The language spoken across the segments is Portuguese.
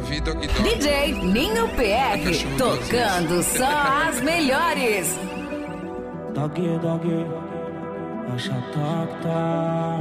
Davi Dog Dog. DJ Ninho PR, tocando só as melhores. Dog Dog, acha tá.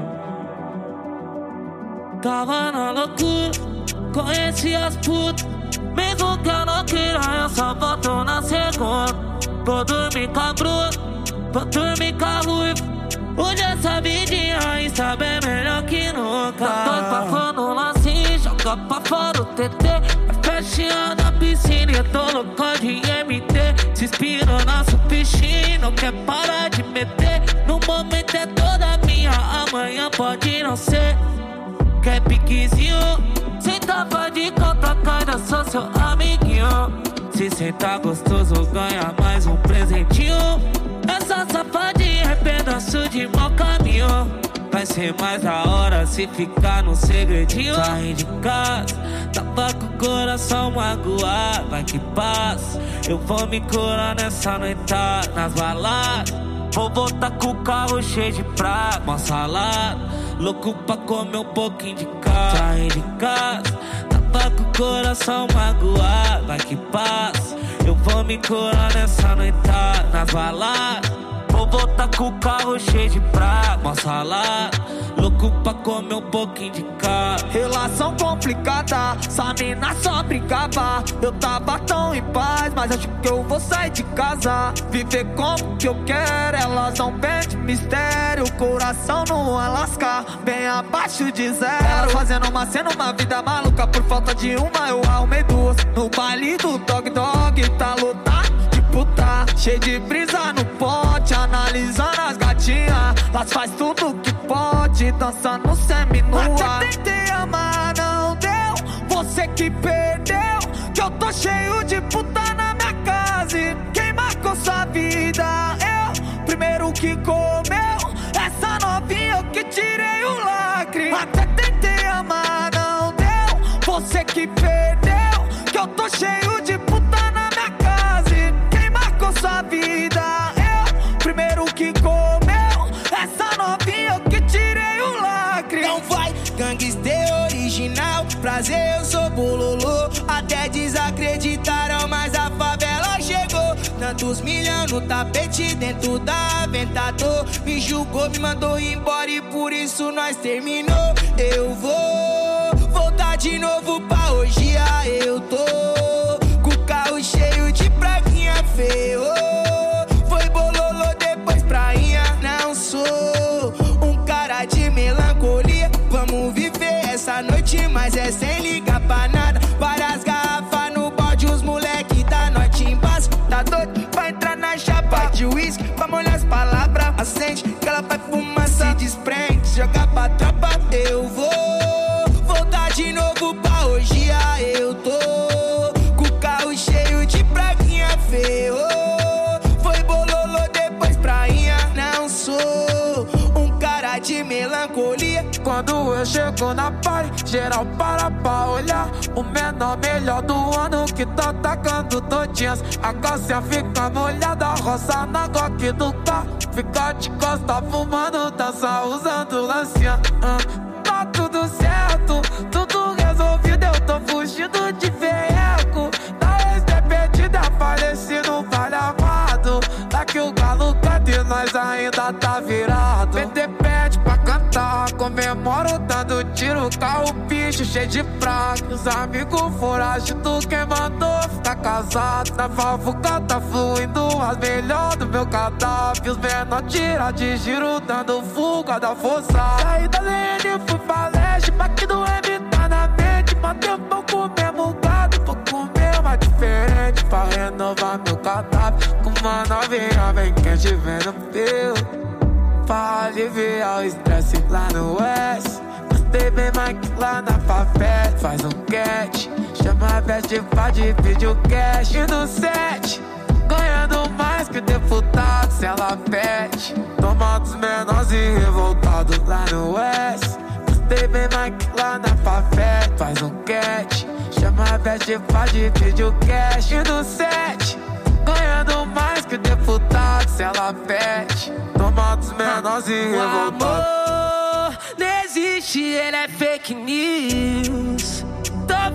Tava na loucura, conheci as putas. Mesmo que eu não queira, eu só boto na segunda. Vou dormir com a bruna, vou dormir com a ruiva. Hoje essa vidinha está bem melhor que nunca. Tô passando um lacinho, joga pra fora o TT. A festinha da piscina e eu tô louco de MT. Se inspirou na sua piscina, não quer parar de meter. No momento é toda minha, amanhã pode não ser. Quer piquezinho? Sentava de conta caída, sou seu amiguinho. Se sentar gostoso, ganha mais um presentinho. Essa safadinha é pedaço de mau caminho. Vai ser mais da hora se ficar no segredinho. Saí de casa, tava com o coração magoado. Vai que passa, eu vou me curar nessa noitada. Nas baladas, vou voltar com o carro cheio de prato. Uma salada, louco pra comer um pouquinho de carne. Saí de casa, tava com o coração magoado. Vai que passa, eu vou me curar nessa noitada. Nas baladas, vou voltar com o carro cheio de prato. Uma salada, louco pra comer um pouquinho de carne. Relação complicada, essa mina só brincava. Eu tava tão em paz, mas acho que eu vou sair de casa. Viver como que eu quero, elas não pedem mistério. Coração no Alasca, bem abaixo de zero. Elas fazendo uma cena, uma vida maluca. Por falta de uma eu arrumei duas. No baile do Dog Dog, tá lotado de puta. Cheio de brisa no pote, analisando as gatinhas. Elas faz tudo que pode, dançando semi-nua. Até tentei amar, não deu. Você que perdeu, que eu tô cheio de puta na minha casa. E quem marcou sua vida? Eu, primeiro que comeu essa novinha, eu que tirei o lacre. Até tentei amar, não deu. Você que perdeu, que eu tô cheio de puta na minha casa. E quem marcou sua vida? Eu, primeiro que comeu essa novinha, eu que tirei o lacre. Então vai, gangster original, prazer, eu sou bololô. Até desacreditaram, mas a favela chegou. Tantos milhões no tapete, dentro da Aventador. Me julgou, me mandou embora e por isso nós terminou. Eu vou voltar de novo pra hoje, eu tô com o carro cheio de praguinha, ferrou. Foi bololô, depois prainha. Não sou um cara de melancolia. Vamos viver essa noite, mas é sem ligar pra nada. Várias garrafas no balde, os moleque da noite embaixo. Tá doido pra entrar na chapa de uísque, pra molhar as palavras. Acende, que ela vai fumar, se desprende, joga pra tropa. Eu vou voltar de novo pra hoje, eu tô com o carro cheio de praguinha, ferrou. Foi bololô, depois prainha. Não sou um cara de melancolia. Quando eu chego na party, geral para pra olhar. O menor melhor do ano que tá tacando todinhas. A calcinha fica molhada, roça na coque do carro. Fica de costa fumando, dança usando lancinha. Tá tudo certo, tudo resolvido. Eu tô fugindo de ferreco. Da ex-dependida, faleci no vale amado. Daqui o galo canta e nós ainda tá virado. PT pede pra cantar, comemoro dando tiro. Carro bicho cheio de praga. Os amigos foragidos, quem mandou ficar casado. Na favuca tá fluindo as melhores do meu cadáver. Os menor tira de giro, dando fuga da força. Saí da LN, fui pra leste, aqui do M tá na mente. Matei um pouco mesmo gado, vou comer mais diferente pra renovar meu cadáver. Com uma novinha bem quente vendo pelo, pra aliviar o estresse lá no West. Gostei bem mais que lá na favela. Faz um catch, chama a best pra dividir o cash. E no set, ganhando mais que deputado, se ela pede. Toma dos menores e revoltados lá no West. Gostei bem mais que lá na favela. Faz um catch, chama a best pra dividir o cash. E no set, ganhando mais que deputado, se ela pede. Toma dos menores e revoltados. Amor não existe, ele é fake news. Tô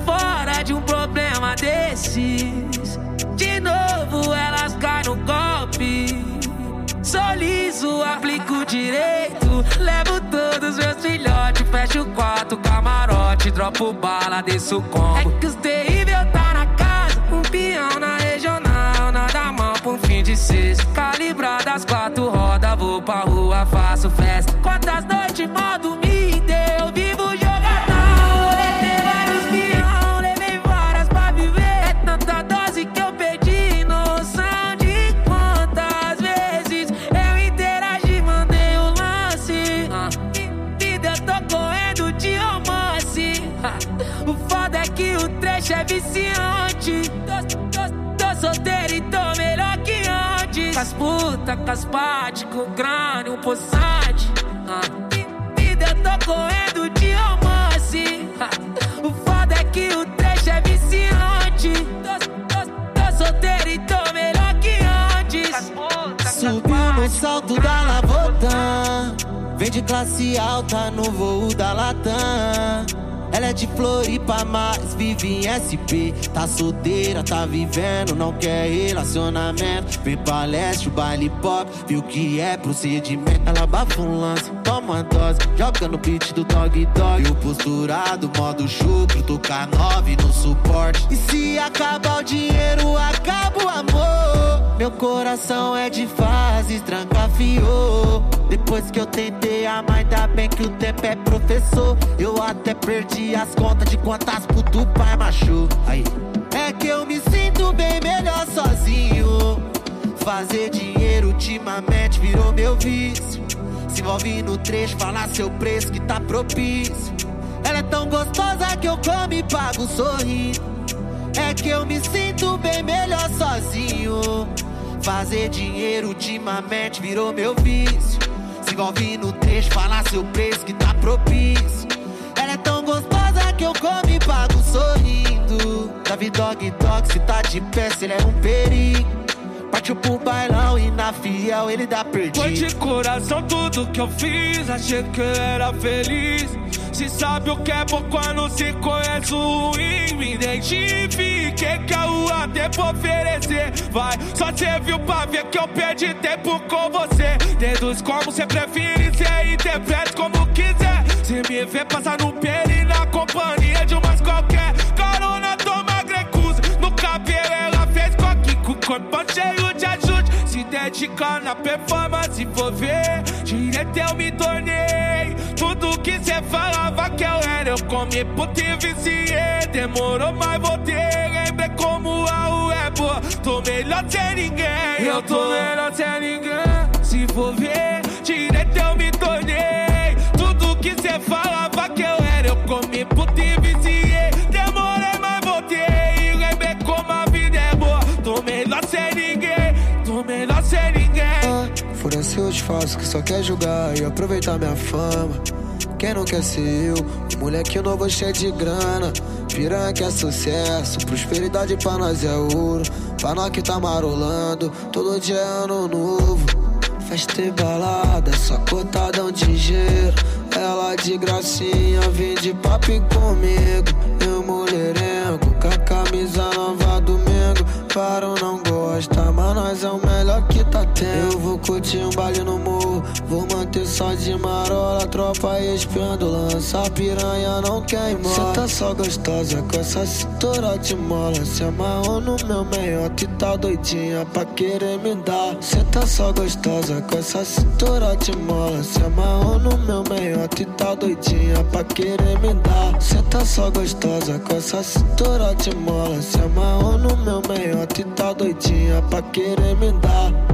fora de um problema desses. De novo elas caem no golpe. Sou liso, aplico direito. Levo todos meus filhotes, fecho o quarto, camarote, dropo bala, desço o combo. É que os terrível tá na casa, um peão na regional, nada mal pra um fim de sexta. Calibrado as 4 rodas, vou pra rua, faço festa. Quantas noites, modo me deu, vivo jogadão. Levei vários peão, levei várias pra viver. É tanta dose que eu perdi noção de quantas vezes eu interagi, mandei o lance. Vida eu tô correndo de romance. O foda é que o trecho é viciante. Tô solteiro e tô melhor que antes. Com as putas, com as partes, com o crânio, um poçante. Vida eu tô correndo de romance. O foda é que o trecho é viciante. Tô solteiro e tô melhor que antes. Subiu no salto da Lavotã, vem de classe alta no voo da Latam. Ela é de Floripa, mas vive em SP. Tá solteira, tá vivendo, não quer relacionamento. Vem pra leste, o baile pop, viu que é procedimento. Ela abafa um lance, toma uma dose, joga no beat do Dog Dog. E o posturado, modo chucro, toca 9 no suporte. E se acabar o dinheiro, acaba o amor. Meu coração é de fases, trancafiou. Depois que eu tentei amar, ainda bem que o tempo é professor. Eu até perdi as contas de quantas puto pai machou. Aí, é que eu me sinto bem melhor sozinho. Fazer dinheiro ultimamente virou meu vício. Se envolve no trecho, falar seu preço que tá propício. Ela é tão gostosa que eu como e pago sorrindo. É que eu me sinto bem melhor sozinho. Fazer dinheiro ultimamente virou meu vício. Se envolve no trecho, falar seu preço que tá propício. Ela é tão gostosa que eu como e pago sorrindo. Davi Dog Dog, se tá de pé, se ele é um perigo. Partiu pro bailão e na fiel ele dá perdido. Foi de coração tudo que eu fiz, achei que eu era feliz. Se sabe o que é bom quando se conhece o ruim. Me identifiquei que é o a tempo oferecer. Vai, só cê viu pra ver que eu perdi tempo com você. Deduz como cê prefere, cê interpreta como quiser. Se me vê passar no pele na companhia de umas qualquer. Carona toma grecusa, no cabelo ela fez coque. Com o corpo cheio de ajude, se dedicar na performance. For ver, direto eu me tornei. Tudo que cê falava que eu era, eu comi puto e viciei. Demorou, mas voltei, lembrei como a rua é boa. Tô melhor sem ninguém, eu tô melhor sem ninguém. Se for ver, direto eu me tornei. Tudo que cê falava que eu era, eu comi puto e viciei. Demorei, mas voltei, lembrei como a vida é boa. Tô melhor sem ninguém, tô melhor sem ninguém. Furança de falso que só quer julgar e aproveitar minha fama. Quem não quer ser eu, um moleque novo cheio de grana. Piranha que é sucesso, prosperidade pra nós é ouro. Pra nós que tá marolando, todo dia é ano novo. Festa e balada, só cotadão de dinheiro. Ela de gracinha, vem de papo comigo. Eu mulherengo, com a camisa nova do Mengo. Claro, não gosta, mas nós é o melhor que tá tendo. Eu vou curtir um baile no morro, vou manter só de marola. Tropa espiando, lança a piranha, não quer ir embora. Cê tá só gostosa com essa cintura de mola. Se amarrou no meu meiota e tá doidinha pra querer me dar. Cê tá só gostosa com essa cintura de mola. Se amarrou no meu meiota e tá doidinha pra querer me dar. Cê tá só gostosa com essa cintura de mola. Se amarrou no meu meiota e tá doidinha pra querer me dar.